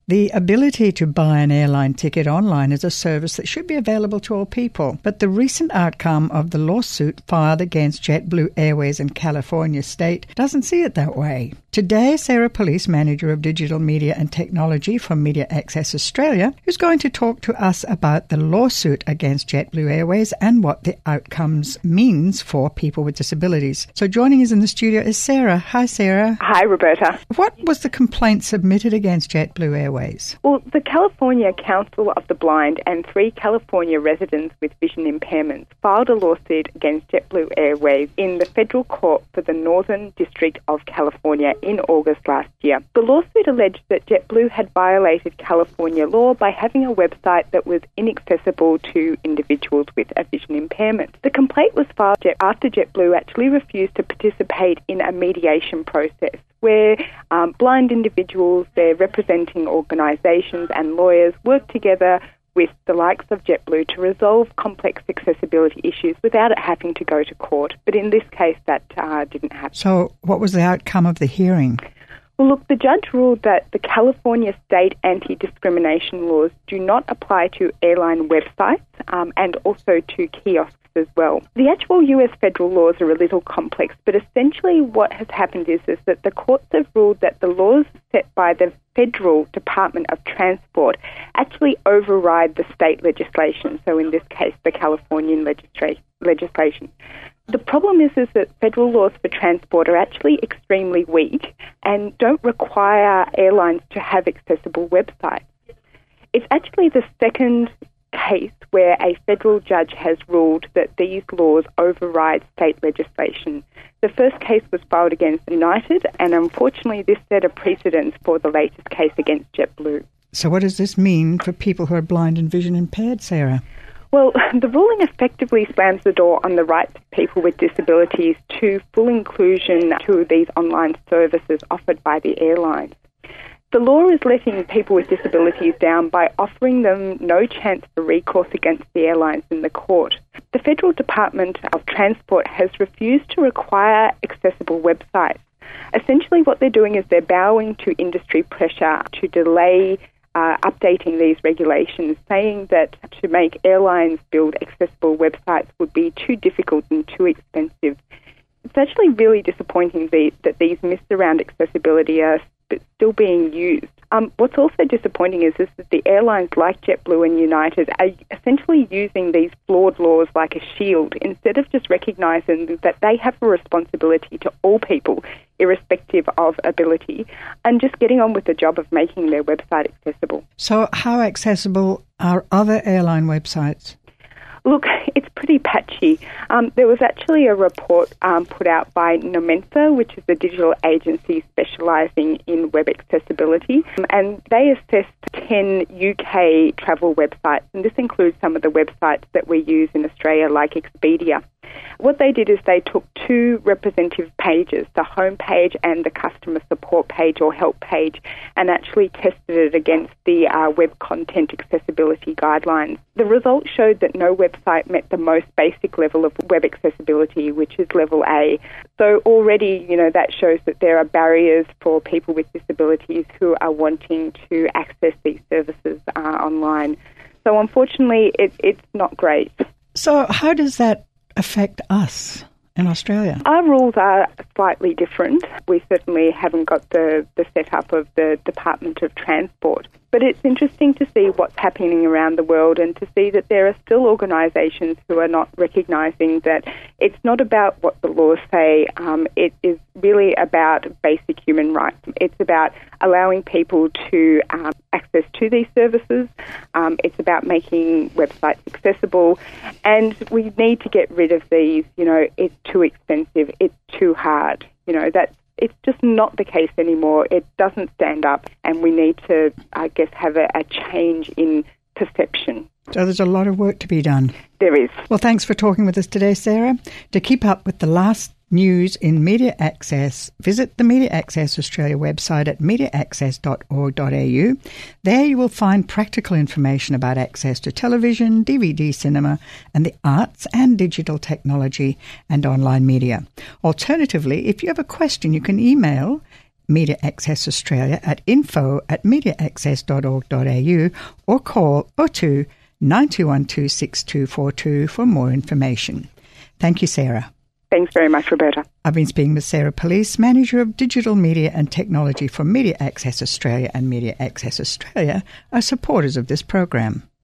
The ability to buy an airline ticket online is a service that should be available to all people, but the recent outcome of the lawsuit filed against JetBlue Airways in California state doesn't see it that way. Today, Sarah Police, Manager of Digital Media and Technology for Media Access Australia, is going to talk to us about the lawsuit against JetBlue Airways and what the outcomes means for people with disabilities. So joining us in the studio is Sarah. Hi, Sarah. Hi, Roberta. What was the complaint submitted against JetBlue Airways? Well, the California Council of the Blind and 3 California residents with vision impairments filed a lawsuit against JetBlue Airways in the federal court for the Northern District of California in August last year. The lawsuit alleged that JetBlue had violated California law by having a website that was inaccessible to individuals with a vision impairment. The complaint was filed after JetBlue actually refused to participate in a mediation process where blind individuals, their representing organisations and lawyers work together with the likes of JetBlue to resolve complex accessibility issues without it having to go to court. But in this case, that didn't happen. So what was the outcome of the hearing? Well, look, the judge ruled that the California state anti-discrimination laws do not apply to airline websites and also to kiosks as well. The actual US federal laws are a little complex, but essentially what has happened is that the courts have ruled that the laws set by the Federal Department of Transport actually override the state legislation, so in this case the Californian legislation. The problem is that federal laws for transport are actually extremely weak and don't require airlines to have accessible websites. It's actually the second case where a federal judge has ruled that these laws override state legislation. The first case was filed against United, and unfortunately this set a precedent for the latest case against JetBlue. So what does this mean for people who are blind and vision impaired, Sarah? Well, the ruling effectively slams the door on the rights of people with disabilities to full inclusion to these online services offered by the airlines. The law is letting people with disabilities down by offering them no chance for recourse against the airlines in the court. The Federal Department of Transport has refused to require accessible websites. Essentially what they're doing is they're bowing to industry pressure to delay updating these regulations, saying that to make airlines build accessible websites would be too difficult and too expensive. It's actually really disappointing that these myths around accessibility are still being used. What's also disappointing is that the airlines like JetBlue and United are essentially using these flawed laws like a shield instead of just recognising that they have a responsibility to all people, irrespective of ability, and just getting on with the job of making their website accessible. So how accessible are other airline websites? Look, it's pretty patchy. There was actually a report put out by Nomensa, which is a digital agency specialising in web accessibility, and they assessed 10 UK travel websites, and this includes some of the websites that we use in Australia, like Expedia. What they did is they took 2 representative pages, the home page and the customer support page or help page, and actually tested it against the web content accessibility guidelines. The results showed that no website met the most basic level of web accessibility, which is level A. So already, that shows that there are barriers for people with disabilities who are wanting to access these services online. So unfortunately, it's not great. So how does that affect us in Australia? Our rules are slightly different. We certainly haven't got the setup of the Department of Transport. But it's interesting to see what's happening around the world and to see that there are still organisations who are not recognising that it's not about what the laws say. It is really about basic human rights. It's about allowing people to access to these services. It's about making websites accessible. And we need to get rid of these, it's too expensive, it's too hard. It's just not the case anymore. It doesn't stand up, and we need to, have a change in perception. So there's a lot of work to be done. There is. Well, thanks for talking with us today, Sarah. To keep up with the last news in Media Access, visit the Media Access Australia website at mediaaccess.org.au. There you will find practical information about access to television, DVD cinema, and the arts and digital technology and online media. Alternatively, if you have a question, you can email Media Access Australia at info@mediaaccess.org.au or call 02 9212 6242 for more information. Thank you, Sarah. Thanks very much, Roberta. I've been speaking with Sarah Police, Manager of Digital Media and Technology for Media Access Australia, and Media Access Australia are supporters of this program.